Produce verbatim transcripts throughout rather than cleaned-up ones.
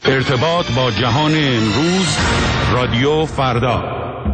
ارتباط با جهان امروز، رادیو فردا.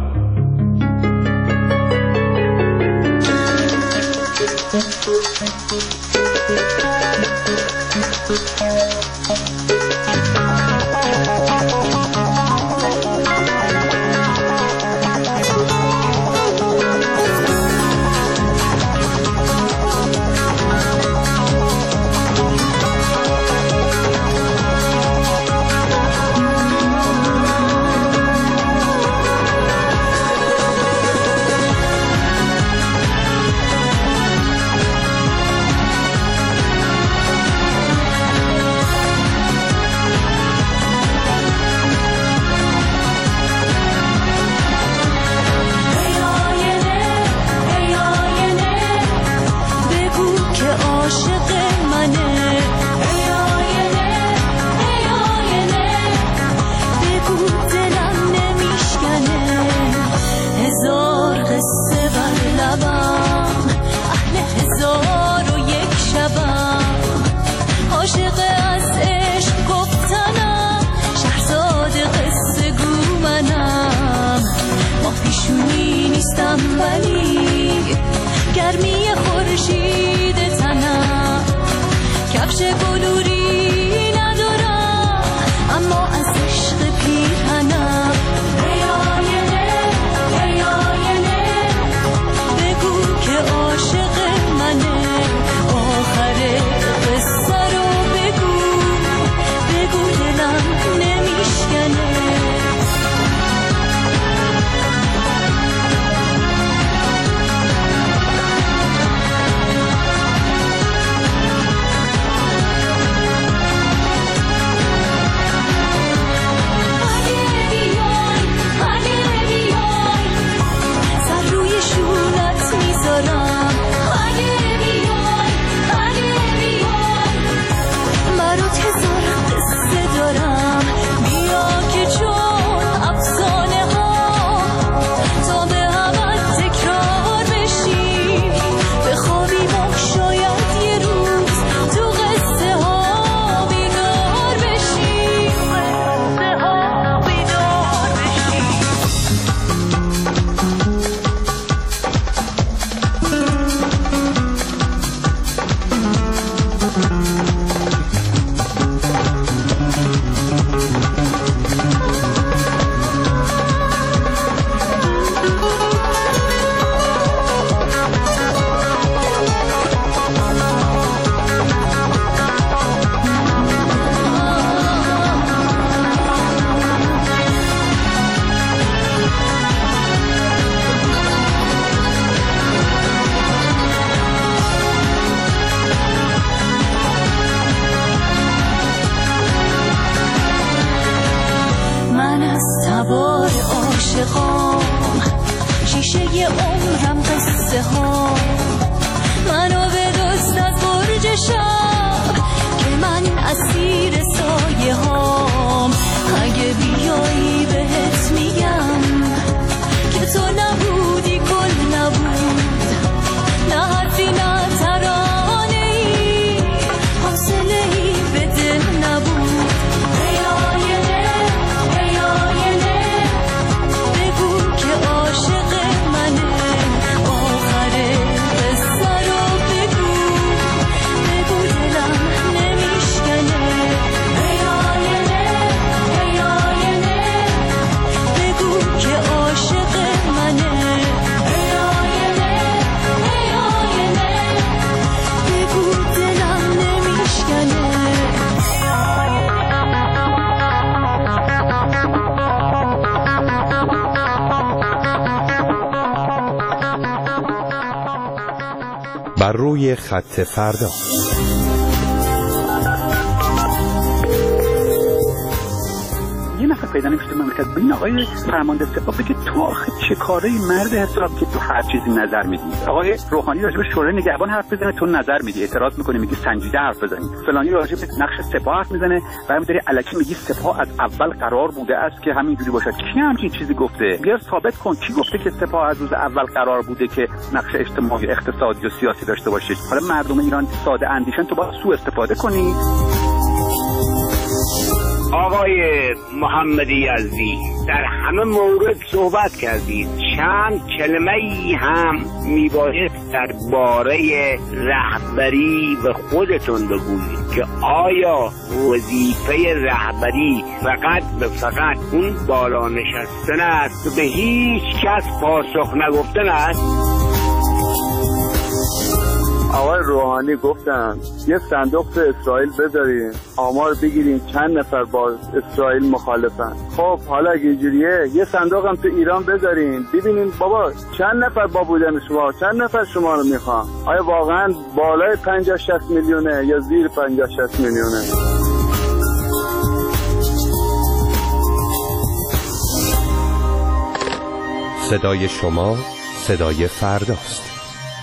بر روی خط فردا. یه نفر پیدا نمیشه مملکت به این آقای فرمانده سپاه بگه تو آخه چه کاری مرد حساب که تو هر چیزی نظر میدی. آقای روحانی راجع به شورای نگهبان حرف بزنه تو نظر میدی، اعتراض میکنی میگی سنجیده حرف بزنی. فلانی راجع به نقش سپاه حرف میزنه بعد میذاری الکی میگی سپاه از اول قرار بوده است که همینجوری باشه. کی همچین چیزی گفته؟ بیا ثابت کن کی گفته که سپاه از روز اول قرار بوده که نقش اجتماعی، اقتصادی و سیاسی داشته باشه. حالا مردم ایران ساده اندیشن تو باید سوء استفاده کنی. آقای محمد یزدی در همه مورد صحبت کردید، چند کلمه ای هم میبایست در باره رهبری به خودتون بگویید که آیا وظیفه رهبری فقط به فقط اون بالا نشستن است و به هیچ کس پاسخ نگفتن است؟ آقای روحانی گفتن یه صندوق تو اسرائیل بذارین، آمار بگیرین چند نفر با اسرائیل مخالفن. خب حالا اگه اینجوریه یه صندوق هم تو ایران بذارین، ببینین بابا چند نفر با بودن شما، چند نفر شما رو میخوان. آیا واقعا بالای پنجاه شصت میلیونه یا زیر پنجاه شصت میلیونه؟ صدای شما صدای فرداست.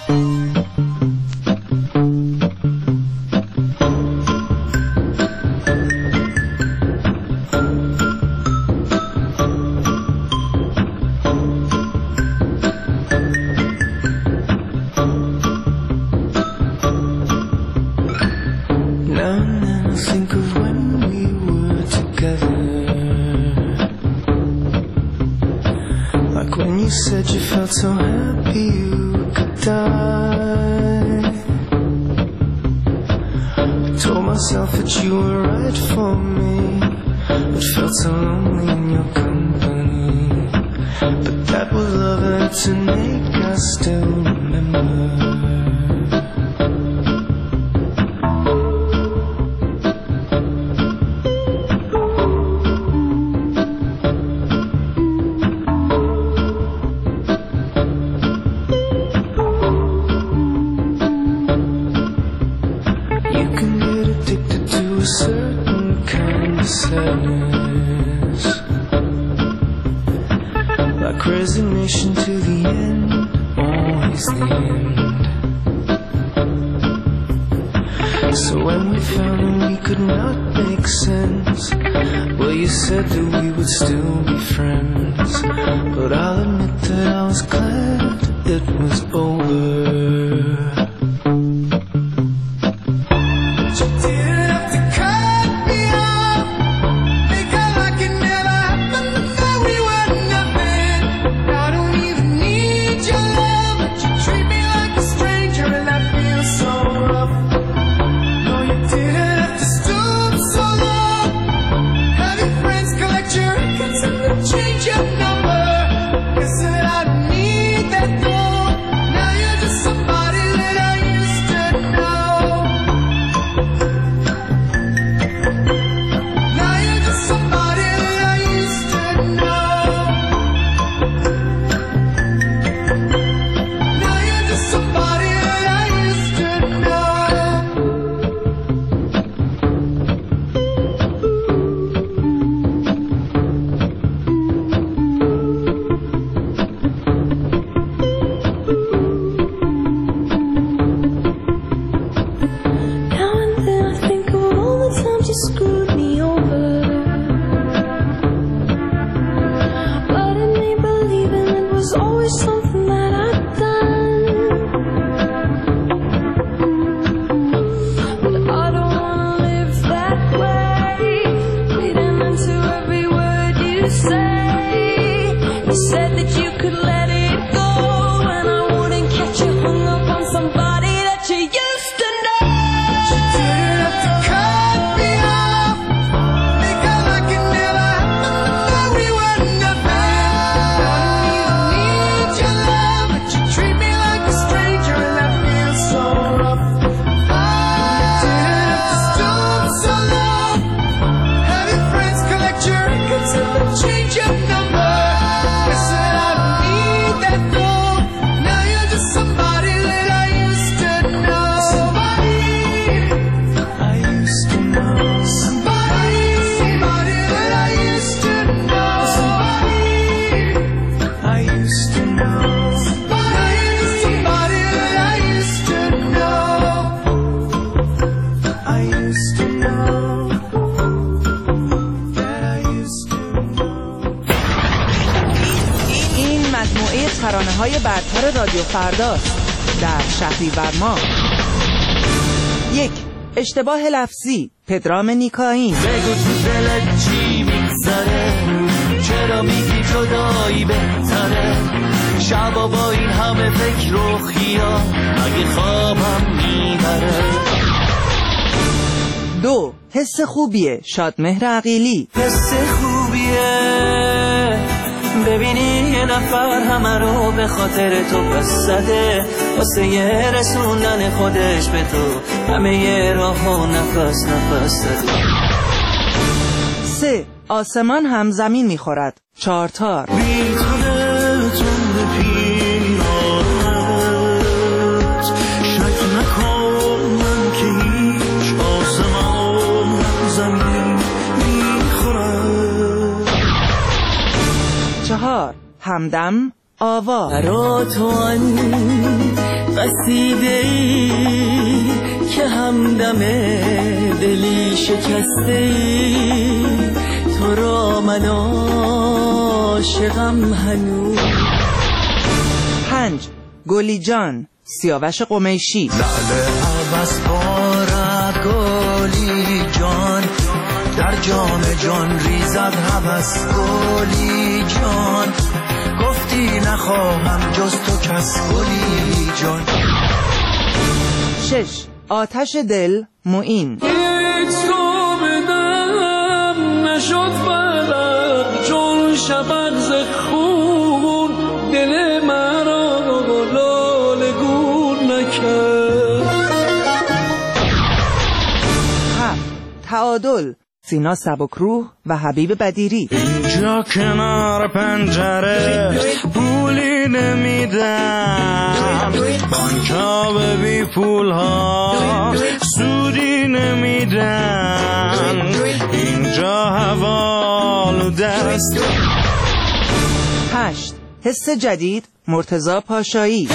So happy you could die. I told myself that you were right for me, but felt so lonely in your company. But that was love and to make us still remember. Resignation to the end, always the end. So when we found that we could not make sense, well, you said that we would still be friends. But I'll admit that I was glad it was over. ترانه‌های برتر رادیو فرداست در شهریور ماه. یک، اشتباه لفظی پدرام نیکاین. بگو تو دلت چی میگذره، چرا میگی جدایی بهتره، شبا با این همه فکر و خیال اگه خوابم میبره. دو حس خوبیه شادمهر عقیلی. حس خوبیه ببینی یه نفر همه رو به خاطر تو پس زده، واسه یه رسوندن خودش به تو همه یه راه و نفس نفس زده. سه آسمان هم زمین میخورد چارتار. بیتونه تون به پیرانت، شک نکن من که هیچ آسمان هم زمین میخورد. چهار همدم آوا. برا تو آن قصیده ای که همدم دلی شکسته ای، تو را من عاشقم هنوز. پنج گلی جان سیاوش قمیشی. لعل عوض بارد گلی جان، در جام جان ریزد هوس گلی جان، گفتی نخواهم جز تو کس گلی جان. شش آتش دل معین. هیچ تو بدم نشد بلد، چون شبق ز خون دل مرا لاله گون نکرد. هفت تعادل سینا سبکروح و حبیب بدیری. اینجا کنار پنجره پولی نمیدم، بانکا به بی پول ها سودی نمیدن، اینجا حوالو دست. هشت حس جدید مرتضی پاشایی.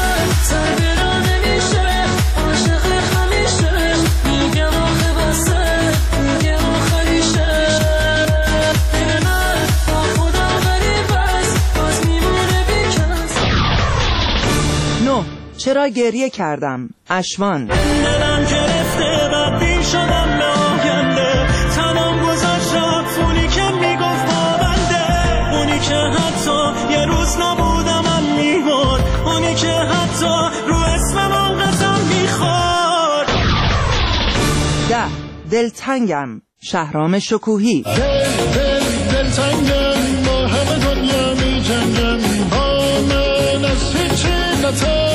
چرا گریه کردم اشوان. دلم گرفته بدبین شدم به آینده، تمام گذاشت رفت اونی که میگفت پابنده، اونی که حتی یه روز نبودم من میمرد، اونی که حتی رو اسمم قسم میخورد. ده دلتنگم شهرام شکوهی. دل دل دلتنگم با همه دنیا میجنگم، با من از هیچی نترس،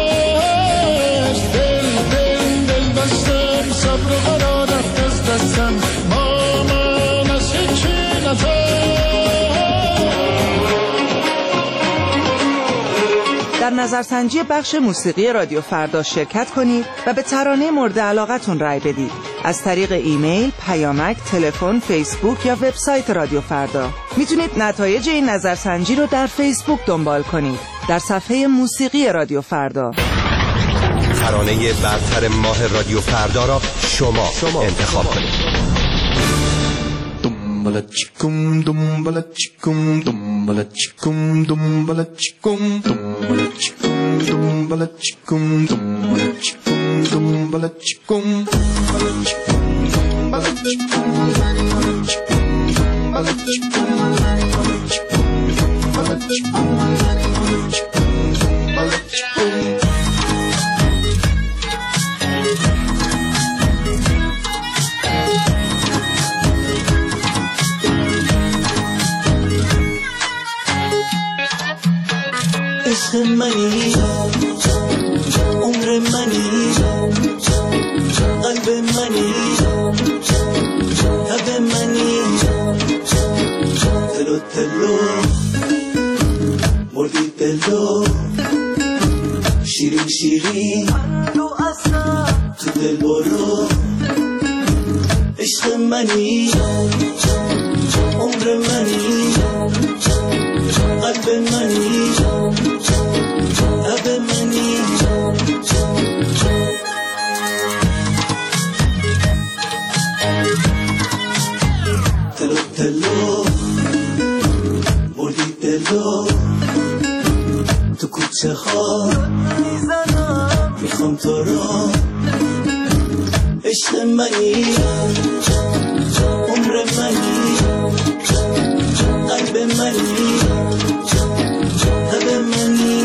صبر و قرار رفت از دستم، با من از هیچی در نظرسنجی بخش موسیقی رادیو فردا شرکت کنید و به ترانه مورد علاقتون رای بدید از طریق ایمیل، پیامک، تلفن، فیسبوک یا وبسایت رادیو فردا. میتونید نتایج این نظرسنجی رو در فیسبوک دنبال کنید در صفحه موسیقی رادیو فردا. ترانه برتر ماه رادیو فردا را شما, شما انتخاب کنید. دنبالا چیکم دنبالا چیکم دنبالا چیکم دنبالا چیکم دنبالا چیکم دنبالا چیکم دنبالا چیکم دنبالا چیکم دنبالا چیکم دنبالا چیکم دنبالا چیکم دنبالا چیکم. عشق منی عمر منی قلب منی لب منی تلو تلو مردی دلو شیرین شیرین تو دل برو. عشق منی عمر منی قلب منی لب منی تلو تلو مردی دلو تو کوچه ها میخوام تو را. عشق منی عمر منی قلب منی لب منی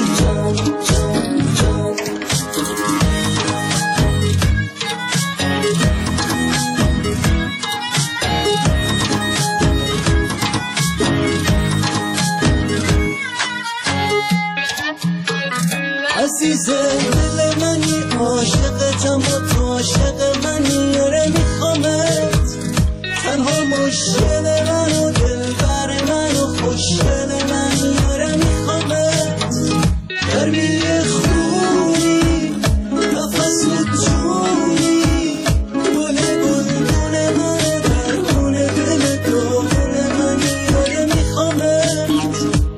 عزیز دل منی عاشقتم و تو عاشق منی آره میخوامت تنها مشکل من و دلبر من و خوشگل منی آره میخوامت گرمی خونی نفس و جونی گل گلگون من درون دل داغون منی آره میخوامت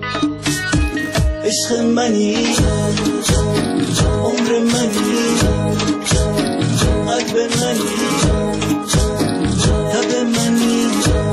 عشق منی عمر منی قلب منی لب منی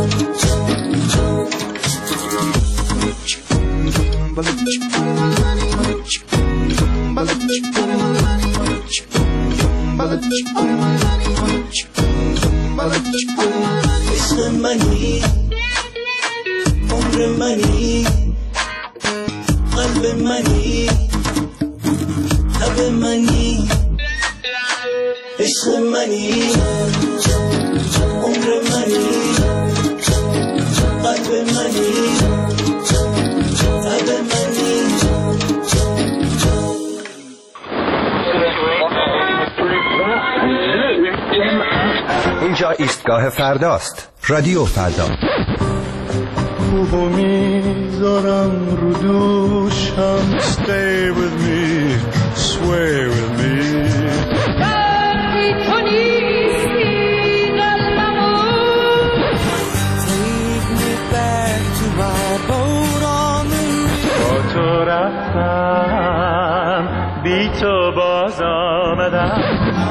عشق منی عمر منی قلب منی لب منی عشق منی عمر منی قلب منی لب منی اینجا ایستگاه فرداست. رادیو فردا. روحو میذارم رو دوشم Stay with me, sway with me دردی تو نیستی قلبمو Take me back to my boat on the river با تو رفتم بی تو باز آمدم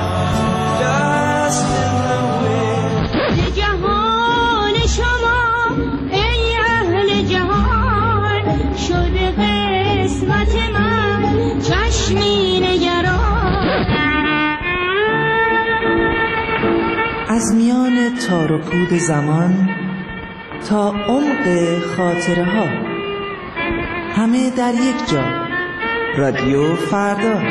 Lost in the wind به جهان شما ای اهل جهان شده قسمت من چشمی نگران از میان تار و پود زمان تا عمق خاطره ها، همه در یک جا. رادیو فردا.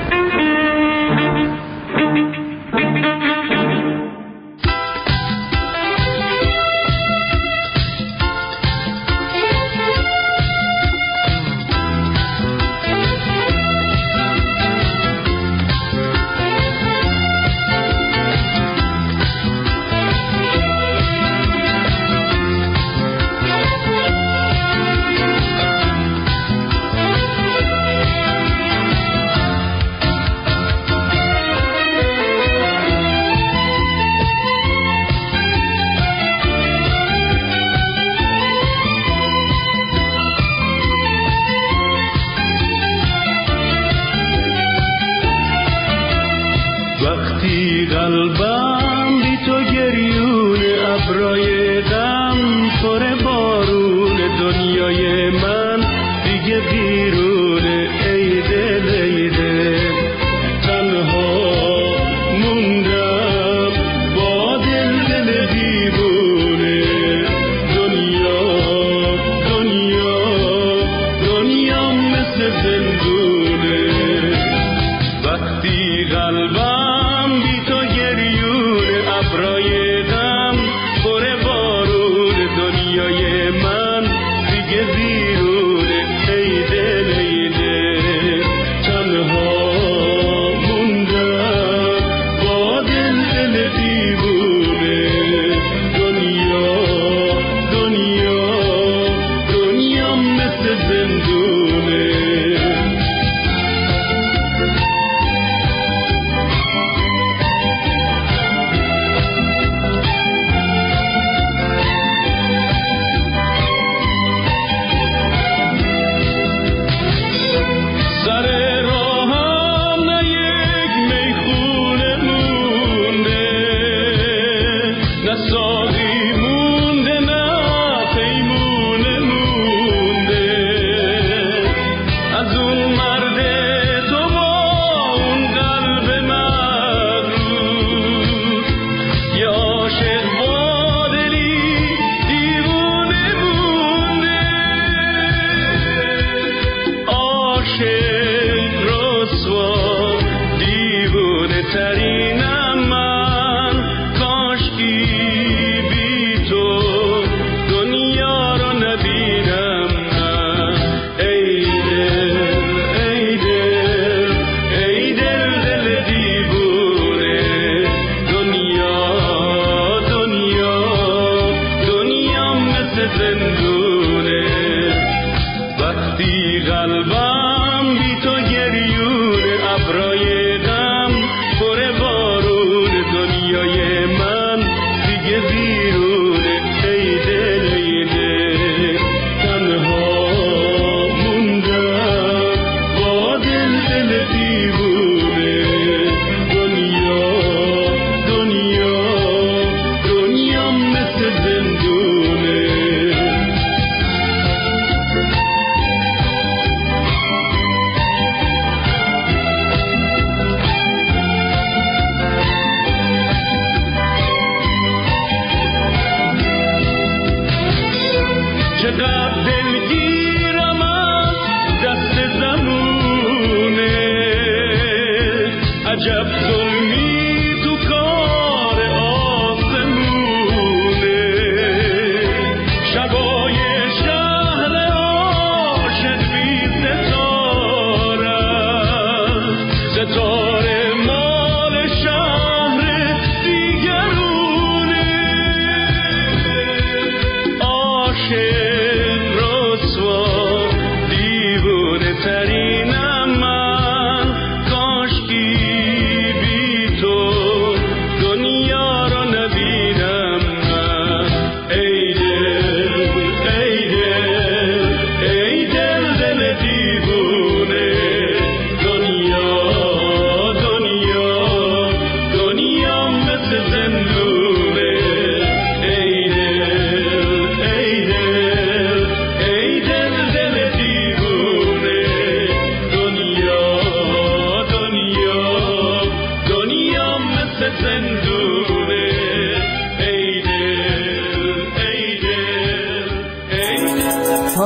وقتی قلبم بی تو گریون ابرای غم پر بارون دنیای من دیگه بیرون ای دل ای دل تنها موندم با دل دل دیوونه دنیا دنیا دنیا مثل زندونه وقتی قلبم بی تو گریون ابرای غم پر بارون دنیای من دیگه بیرون ای دل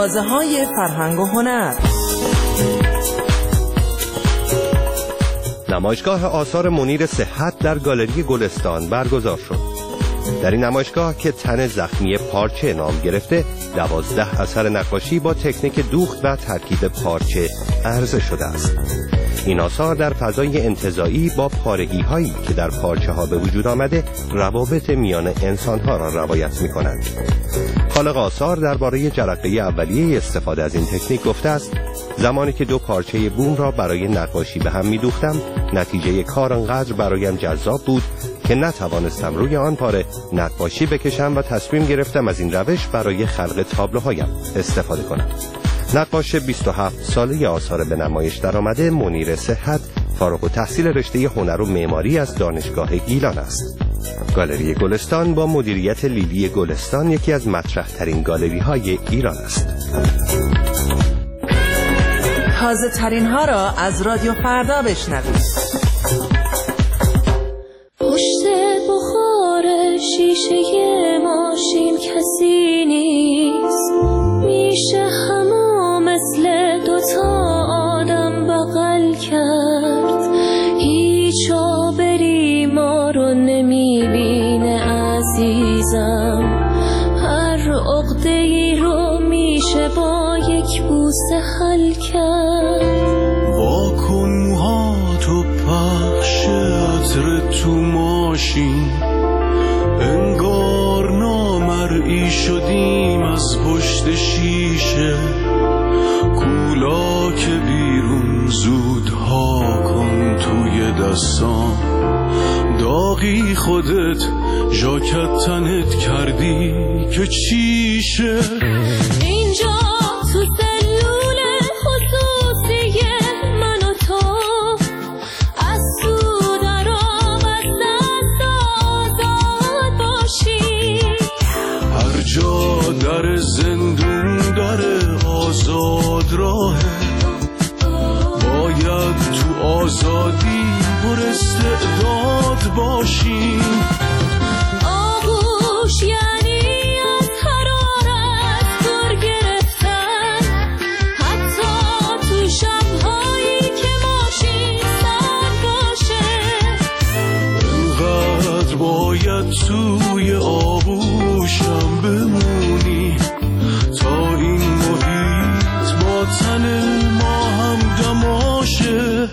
مغازه های فرهنگ و هنر. نمایشگاه آثار منیر صحت در گالری گلستان برگزار شد. در این نمایشگاه که تن زخمی پارچه نام گرفته، دوازده اثر نقاشی با تکنیک دوخت و ترکیب پارچه عرضه شده است. این آثار در فضای انتزاعی با پارگی هایی که در پارچه ها به وجود آمده روابط میان انسان ها را روایت می کنند. خالق آثار درباره جرقه اولیه استفاده از این تکنیک گفته است: زمانی که دو پارچه بوم را برای نقاشی به هم می دوختم، نتیجه کار انقدر برایم جذاب بود که نتوانستم روی آن پاره نقاشی بکشم و تصمیم گرفتم از این روش برای خلق تابلوهایم استفاده کنم. نقاش بیست و هفت ساله آثار به نمایش درآمده منیر صحت فارغ التحصیل رشته هنر و معماری از دانشگاه گیلان است. گالری گلستان با مدیریت لیلی گلستان یکی از مطرح ترین گالری های ایران است. تازه ترین ها را از رادیو فردا بشنوید. پشت بخار شیشه ماشین کسی نیست، میشه همو مثل دوتا آدم بغل کرد. هیچ آبری ما رو نمیبینه عزیزم، هر عقده‌ای رو میشه با یک بوسه حل کرد. واکن موهاتو پخش عطر تو ماشین، انگار نامرئی شدیم از پشت شیشه. کولا که بیرون زودها کن توی دستان، داغی خودت ژاکت تنت کردی که چیشه. اینجا تو سلول خصوصی من و تو، از تو در آب از دست آزاد باشی. هر جا در زندون داره آزاد راهه، باید تو آزادی پر استعداد باشی. آغوش یعنی از حرارت دور گرفتن، حتی تو شب‌هایی که ماشین سرد باشه. اینقدر باید توی آغوشم بمونی تا این محیط با تن ما هم دماشه.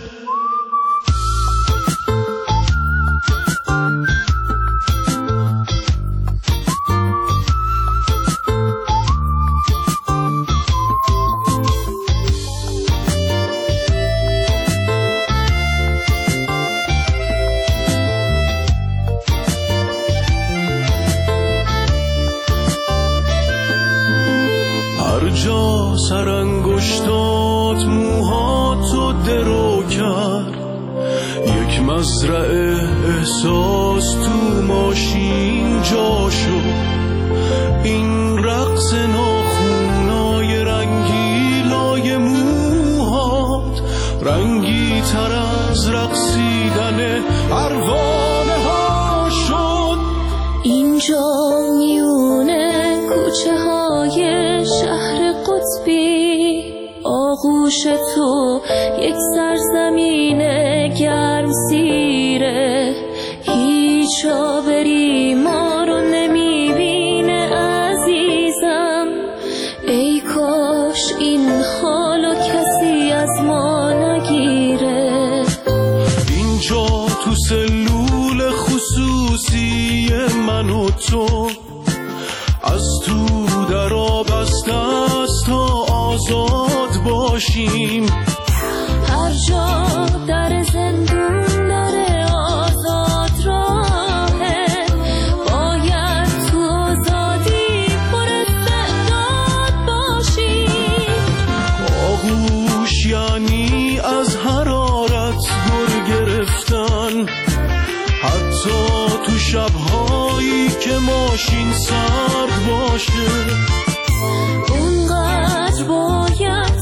هر جا سرانگشتات موهاتو درو کرد، یک مزرعه احساس تو ماشین جا شد. این رقص ناخونای رنگیلای موهات رنگی تر از رقصیدن پروانه ها شد. اینجا میونه کوچه های شهر قطبی، آغوش تو یک سرزمین گرم سیره. هیچ آبری ما رو نمیبینه عزیزم، ای کاش این حالو کسی از ما نگیره. اینجا تو سلول خصوصی من و تو، از تو در آب از دست تا آزاد باشیم. هر جا در زندون داره آزاد راهه، باید تو آزادی پر استعداد باشیم. آغوش یعنی از حرارت گر گرفتن، حتی تو شب‌هایی که ماشین سرد باشه. اونقدر باید